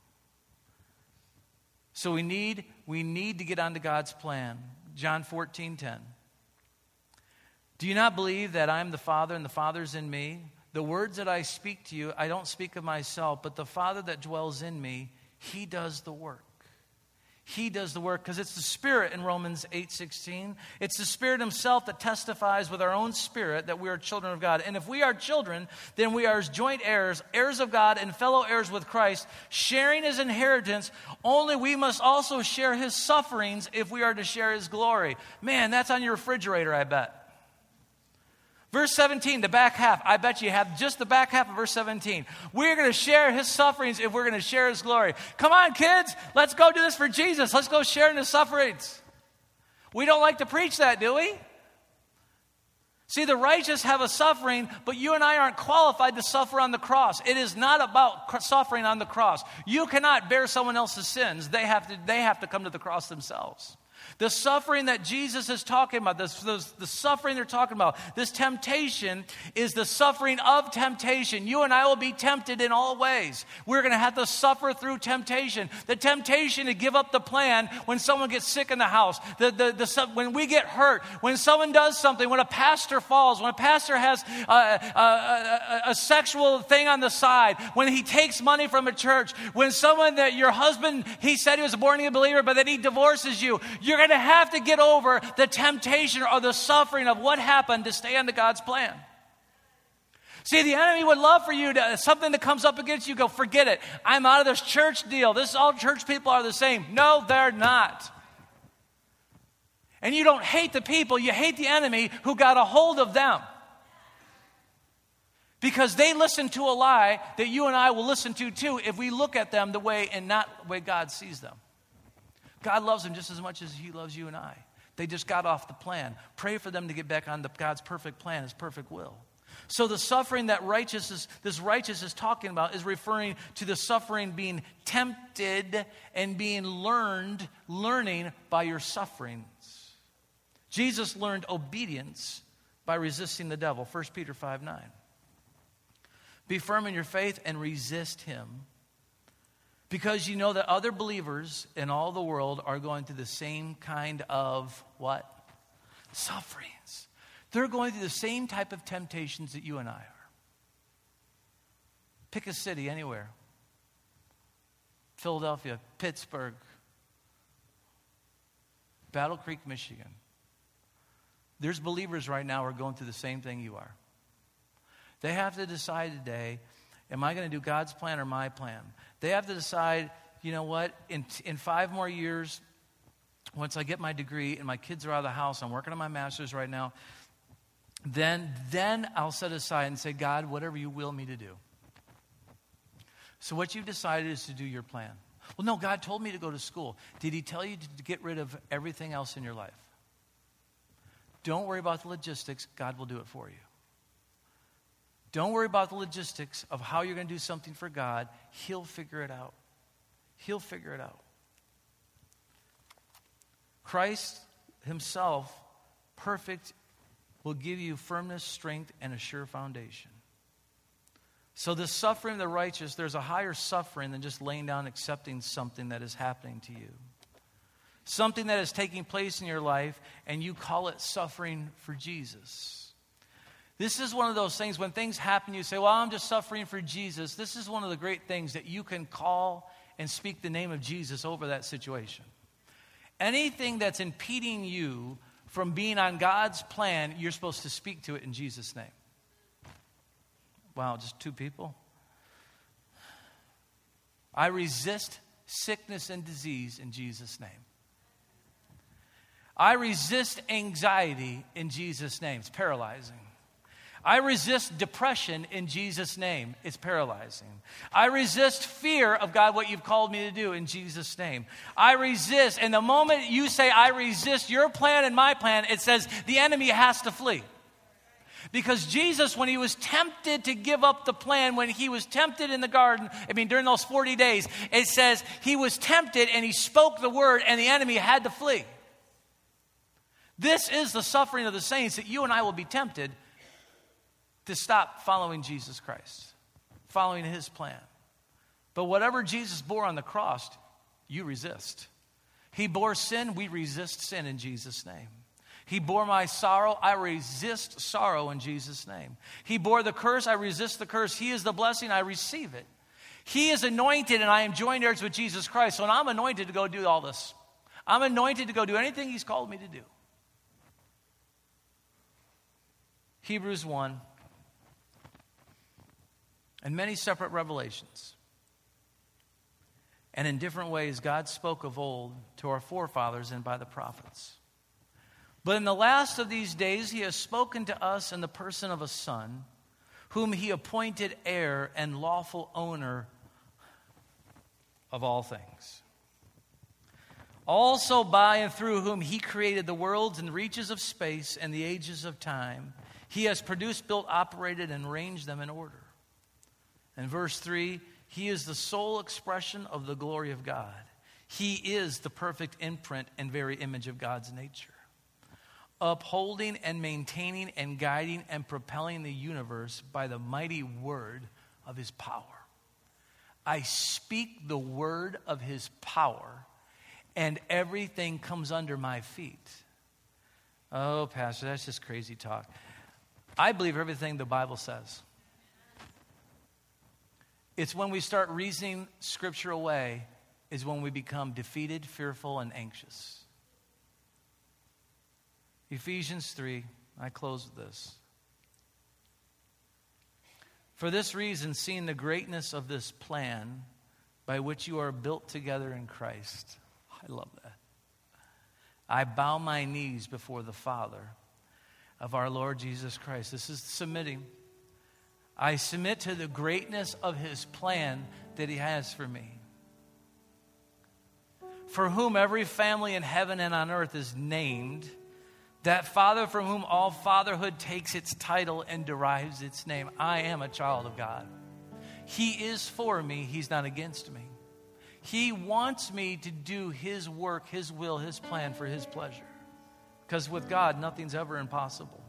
So we need to get onto God's plan. John 14:10. Do you not believe that I am the Father and the Father's in me? The words that I speak to you, I don't speak of myself, but the Father that dwells in me, he does the work. He does the work because it's the Spirit in Romans 8:16. It's the Spirit himself that testifies with our own spirit that we are children of God. And if we are children, then we are joint heirs, heirs of God and fellow heirs with Christ, sharing his inheritance. Only we must also share his sufferings if we are to share his glory. Man, that's on your refrigerator, I bet. Verse 17, the back half. I bet you have just the back half of verse 17. We're going to share his sufferings if we're going to share his glory. Come on, kids. Let's go do this for Jesus. Let's go share in his sufferings. We don't like to preach that, do we? See, the righteous have a suffering, but you and I aren't qualified to suffer on the cross. It is not about suffering on the cross. You cannot bear someone else's sins. They have to come to the cross themselves. The suffering that Jesus is talking about, the suffering they're talking about, this temptation is the suffering of temptation. You and I will be tempted in all ways. We're going to have to suffer through temptation. The temptation to give up the plan when someone gets sick in the house, when we get hurt, when someone does something, when a pastor falls, when a pastor has a sexual thing on the side, when he takes money from a church, when someone that your husband, he said he was a born-again believer, but then he divorces you, you're going to have to get over the temptation or the suffering of what happened to stay under God's plan. See, the enemy would love for you to, something that comes up against you, go, forget it. I'm out of this church deal. All church people are the same. No, they're not. And you don't hate the people, you hate the enemy who got a hold of them. Because they listen to a lie that you and I will listen to too if we look at them the way and not the way God sees them. God loves them just as much as he loves you and I. They just got off the plan. Pray for them to get back on God's perfect plan, his perfect will. So the suffering that this righteous is talking about is referring to the suffering being tempted and being learning by your sufferings. Jesus learned obedience by resisting the devil. 1 Peter 5:9. Be firm in your faith and resist him, because you know that other believers in all the world are going through the same kind of what? Sufferings. They're going through the same type of temptations that you and I are. Pick a city anywhere. Philadelphia, Pittsburgh, Battle Creek, Michigan. There's believers right now who are going through the same thing you are. They have to decide today, am I going to do God's plan or my plan? They have to decide, you know what, in 5 more years, once I get my degree and my kids are out of the house, I'm working on my master's right now, then I'll set aside and say, God, whatever you will me to do. So what you've decided is to do your plan. Well, no, God told me to go to school. Did he tell you to get rid of everything else in your life? Don't worry about the logistics. God will do it for you. Don't worry about the logistics of how you're going to do something for God. He'll figure it out. He'll figure it out. Christ himself, perfect, will give you firmness, strength, and a sure foundation. So the suffering of the righteous, there's a higher suffering than just laying down and accepting something that is happening to you. Something that is taking place in your life, and you call it suffering for Jesus. This is one of those things when things happen, you say, well, I'm just suffering for Jesus. This is one of the great things that you can call and speak the name of Jesus over that situation. Anything that's impeding you from being on God's plan, you're supposed to speak to it in Jesus' name. Wow, just 2 people? I resist sickness and disease in Jesus' name. I resist anxiety in Jesus' name. It's paralyzing. I resist depression in Jesus' name. It's paralyzing. I resist fear of God, what you've called me to do in Jesus' name. I resist. And the moment you say, I resist your plan and my plan, it says the enemy has to flee. Because Jesus, when he was tempted to give up the plan, when he was tempted in the garden, during those 40 days, it says he was tempted and he spoke the word and the enemy had to flee. This is the suffering of the saints, that you and I will be tempted to stop following Jesus Christ, following his plan. But whatever Jesus bore on the cross, you resist. He bore sin, we resist sin in Jesus' name. He bore my sorrow, I resist sorrow in Jesus' name. He bore the curse, I resist the curse. He is the blessing, I receive it. He is anointed and I am joined heirs with Jesus Christ. So I'm anointed to go do all this. I'm anointed to go do anything he's called me to do. Hebrews 1. And many separate revelations. And in different ways, God spoke of old to our forefathers and by the prophets. But in the last of these days, he has spoken to us in the person of a Son, whom he appointed heir and lawful owner of all things. Also by and through whom he created the worlds and the reaches of space and the ages of time. He has produced, built, operated, and arranged them in order. And verse 3, he is the sole expression of the glory of God, He is the perfect imprint and very image of God's nature, upholding and maintaining and guiding and propelling the universe by the mighty word of his power. I speak the word of his power, and everything comes under my feet. Oh, Pastor, that's just crazy talk. I believe everything the Bible says. It's when we start reasoning Scripture away is when we become defeated, fearful, and anxious. Ephesians 3, I close with this. For this reason, seeing the greatness of this plan by which you are built together in Christ. I love that. I bow my knees before the Father of our Lord Jesus Christ. This is submitting. I submit to the greatness of his plan that he has for me. For whom every family in heaven and on earth is named, that Father from whom all fatherhood takes its title and derives its name. I am a child of God. He is for me. He's not against me. He wants me to do his work, his will, his plan for his pleasure. Because with God, nothing's ever impossible.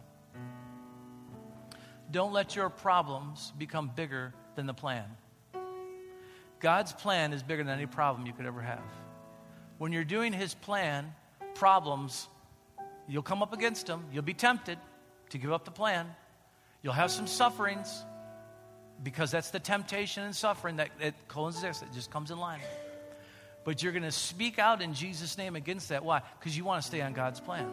Don't let your problems become bigger than the plan. God's plan is bigger than any problem you could ever have. When you're doing his plan, problems, you'll come up against them. You'll be tempted to give up the plan. You'll have some sufferings because that's the temptation and suffering that it coexists. It just comes in line. But you're going to speak out in Jesus' name against that. Why? Because you want to stay on God's plan.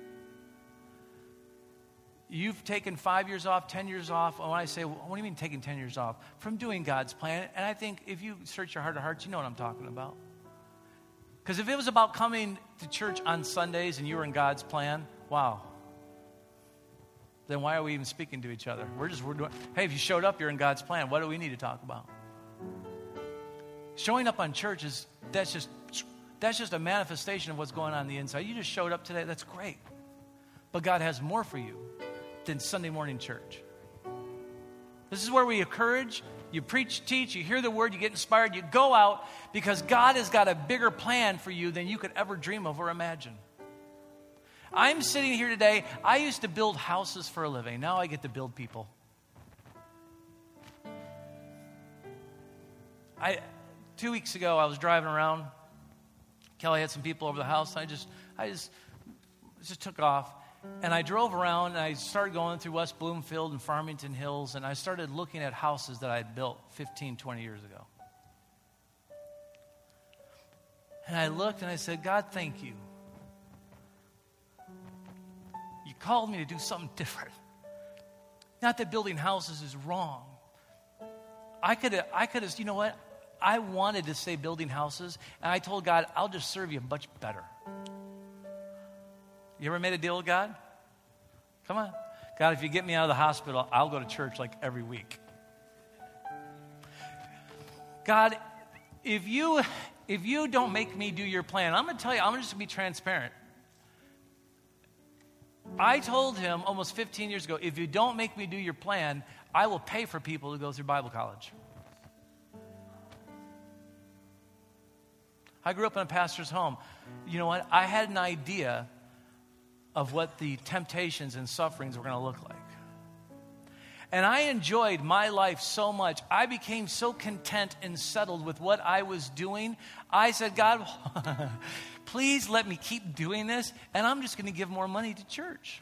You've taken 5 years off, 10 years off. And when I say, what do you mean taking 10 years off? From doing God's plan. And I think if you search your heart of hearts, you know what I'm talking about. Because if it was about coming to church on Sundays and you were in God's plan, wow. Then why are we even speaking to each other? We're doing, hey, if you showed up, you're in God's plan. What do we need to talk about? Showing up on church that's just a manifestation of what's going on the inside. You just showed up today, that's great. But God has more for you than Sunday morning church. This is where we encourage, you preach, teach, you hear the word, you get inspired, you go out because God has got a bigger plan for you than you could ever dream of or imagine. I'm sitting here today, I used to build houses for a living. Now I get to build people. 2 weeks ago, I was driving around. Kelly had some people over the house. And I just took off. And I drove around, and I started going through West Bloomfield and Farmington Hills, and I started looking at houses that I had built 15, 20 years ago. And I looked, and I said, God, thank you. You called me to do something different. Not that building houses is wrong. I could have, you know what? I wanted to say building houses, and I told God, I'll just serve you much better. You ever made a deal with God? Come on. God, if you get me out of the hospital, I'll go to church like every week. God, if you don't make me do your plan, I'm going to tell you, I'm just going to be transparent. I told him almost 15 years ago, if you don't make me do your plan, I will pay for people to go through Bible college. I grew up in a pastor's home. You know what? I had an idea of what the temptations and sufferings were going to look like. And I enjoyed my life so much. I became so content and settled with what I was doing. I said, God, please let me keep doing this, and I'm just going to give more money to church.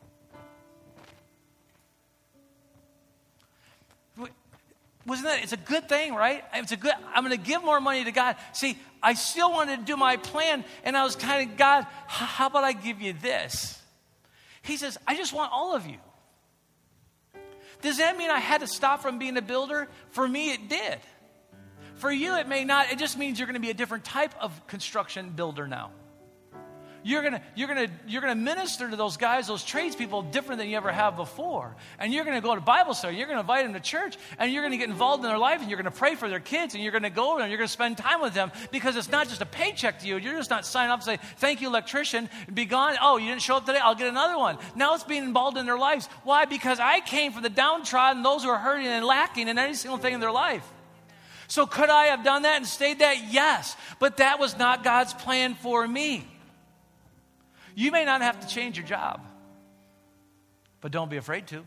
Wasn't that, it's a good thing, right? I'm going to give more money to God. See, I still wanted to do my plan, and I was kind of, God, how about I give you this? He says, I just want all of you. Does that mean I had to stop from being a builder? For me, it did. For you, it may not. It just means you're going to be a different type of construction builder now. You're gonna minister to those guys, those tradespeople, different than you ever have before. And you're gonna go to Bible study. You're gonna invite them to church, and you're gonna get involved in their life, and you're gonna pray for their kids, and you're gonna go and you're gonna spend time with them because it's not just a paycheck to you. You're just not signing up and saying, "Thank you, electrician, be gone." Oh, you didn't show up today? I'll get another one. Now it's being involved in their lives. Why? Because I came for the downtrodden, those who are hurting and lacking in any single thing in their life. So could I have done that and stayed that? Yes. But that was not God's plan for me. You may not have to change your job, but don't be afraid to.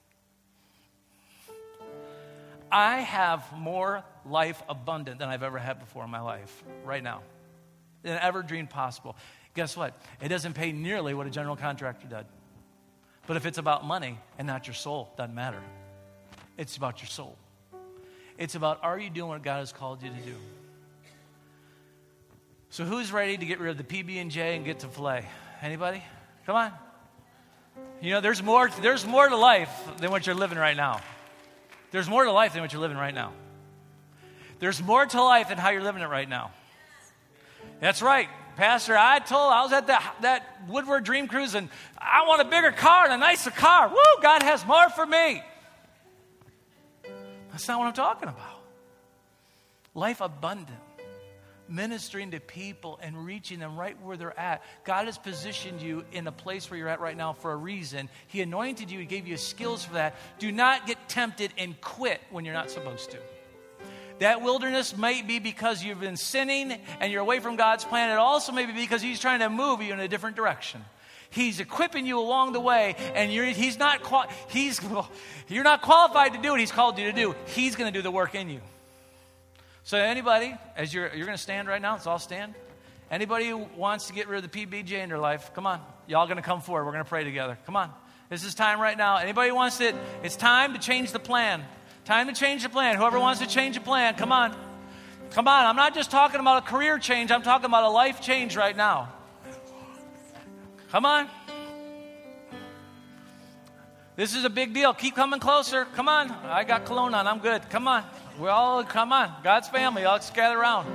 I have more life abundant than I've ever had before in my life, right now, than ever dreamed possible. Guess what? It doesn't pay nearly what a general contractor did. But if it's about money and not your soul, it doesn't matter. It's about your soul. It's about, are you doing what God has called you to do? So who's ready to get rid of the PB&J and get to filet? Anybody? Come on. You know, there's more to life than what you're living right now. There's more to life than what you're living right now. There's more to life than how you're living it right now. That's right. Pastor, I was at that Woodward Dream Cruise, and I want a bigger car and a nicer car. Woo, God has more for me. That's not what I'm talking about. Life abundant. Ministering to people and reaching them right where they're at. God has positioned you in a place where you're at right now for a reason. He anointed you. He gave you skills for that. Do not get tempted and quit when you're not supposed to. That wilderness might be because you've been sinning and you're away from God's plan. It also may be because He's trying to move you in a different direction. He's equipping you along the way, and you're not qualified to do what He's called you to do. He's going to do the work in you. So anybody, as you're going to stand right now, let's all stand. Anybody who wants to get rid of the PBJ in their life, come on. Y'all going to come forward. We're going to pray together. Come on. This is time right now. Anybody who wants it, it's time to change the plan. Time to change the plan. Whoever wants to change the plan, come on. Come on. I'm not just talking about a career change. I'm talking about a life change right now. Come on. This is a big deal. Keep coming closer. Come on. I got cologne on. I'm good. Come on. Come on. God's family. Let's gather around.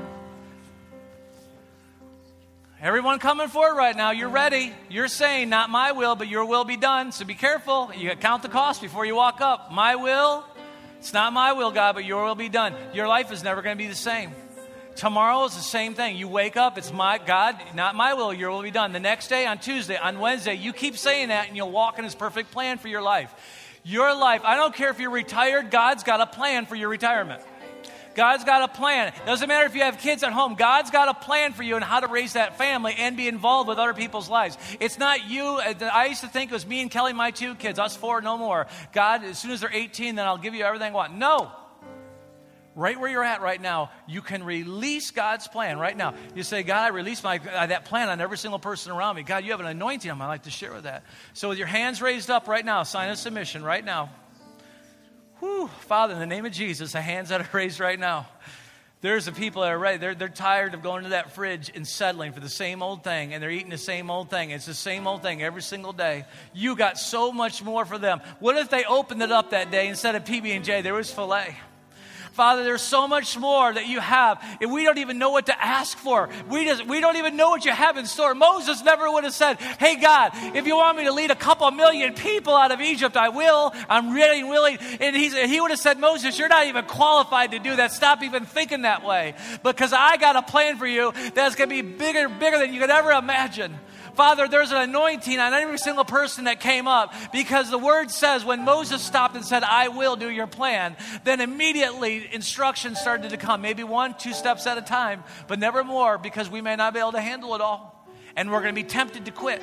Everyone coming forward right now, you're ready. You're saying, not my will, but your will be done. So be careful. You count the cost before you walk up. My will, it's not my will, God, but your will be done. Your life is never going to be the same. Tomorrow is the same thing. You wake up, it's my God, not my will, your will be done. The next day, on Tuesday, on Wednesday, you keep saying that and you'll walk in His perfect plan for your life. Your life, I don't care if you're retired, God's got a plan for your retirement. God's got a plan. Doesn't matter if you have kids at home. God's got a plan for you and how to raise that family and be involved with other people's lives. It's not you. I used to think it was me and Kelly, my 2 kids, us 4, no more. God, as soon as they're 18, then I'll give you everything I want. No. Right where you're at right now, you can release God's plan right now. You say, God, I release that plan on every single person around me. God, you have an anointing on me. I'd like to share with that. So with your hands raised up right now, sign of submission right now. Whew, Father, in the name of Jesus, the hands that are raised right now. There's the people that are ready. They're tired of going to that fridge and settling for the same old thing, and they're eating the same old thing. It's the same old thing every single day. You got so much more for them. What if they opened it up that day instead of PB&J, there was filet? Father, there's so much more that you have, and we don't even know what to ask for. We don't even know what you have in store. Moses never would have said, hey, God, if you want me to lead a couple million people out of Egypt, I will. I'm ready and willing. And he would have said, Moses, you're not even qualified to do that. Stop even thinking that way, because I got a plan for you that's going to be bigger than you could ever imagine. Father, there's an anointing on every single person that came up, because the word says when Moses stopped and said, I will do your plan, then immediately instructions started to come, maybe 1, 2 steps at a time, but never more, because we may not be able to handle it all, and we're going to be tempted to quit.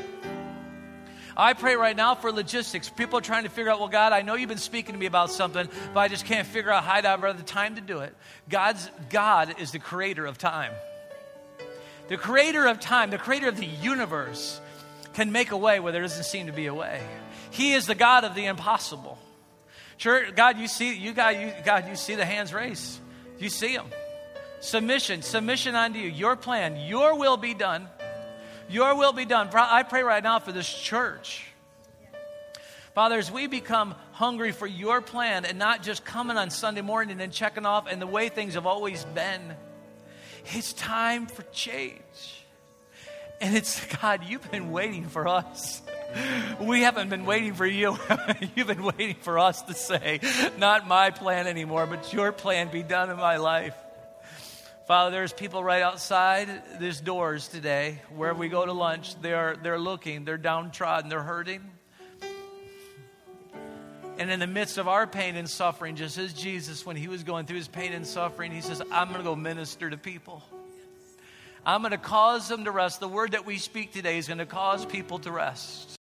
I pray right now for logistics. People are trying to figure out, well, God, I know you've been speaking to me about something, but I just can't figure out how to have the time to do it. God is the creator of time. The creator of time, the creator of the universe, can make a way where there doesn't seem to be a way. He is the God of the impossible. Church, God, you see the hands raised. You see them. Submission unto you. Your plan, your will be done. Your will be done. I pray right now for this church. Father, as we become hungry for your plan and not just coming on Sunday morning and checking off and the way things have always been, it's time for change. And it's, God, you've been waiting for us. We haven't been waiting for you. You've been waiting for us to say, not my plan anymore, but your plan be done in my life. Father, there's people right outside these doors today where we go to lunch. They're looking, they're downtrodden, they're hurting. And in the midst of our pain and suffering, just as Jesus, when he was going through his pain and suffering, he says, I'm going to go minister to people. I'm going to cause them to rest. The word that we speak today is going to cause people to rest.